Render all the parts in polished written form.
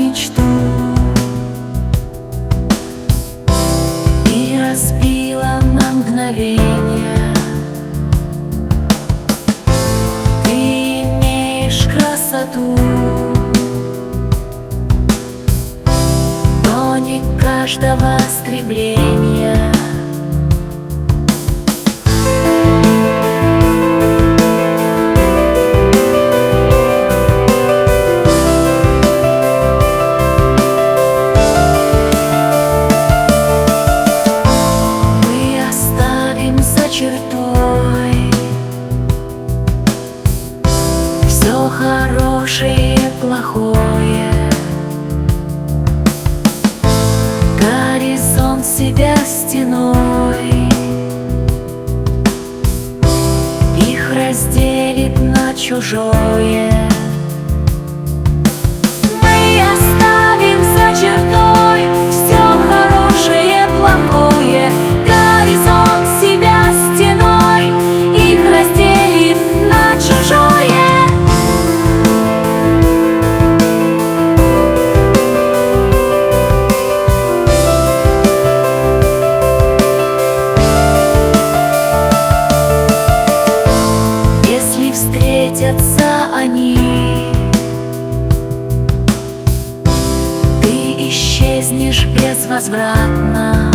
мечту и разбила на мгновение. Ты имеешь красоту, но не каждого стремления. Чертой все хорошее и плохое. Горизонт себя стеной их разделит на чужое. Мы оставим за чертой все хорошее и плохое. Горизонт себя стеной их разделит на чужое. Если встретятся они, ты исчезнешь безвозвратно.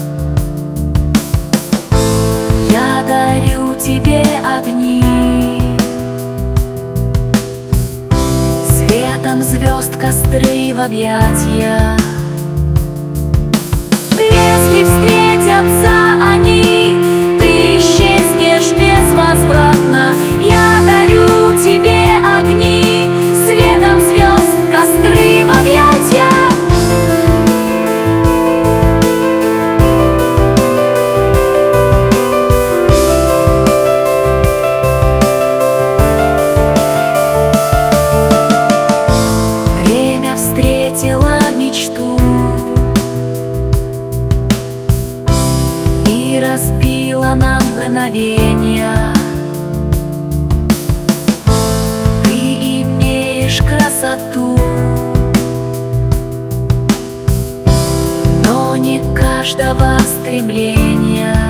Я дарю тебе огни, светом звезд костры в объятья. Если встретятся они, ты исчезнешь безвозвратно. Я дарю тебе огни, светом звезд костры в объятья. Встретила мечту и разбила на мгновения. Ты имеешь красоту, но не каждого стремления.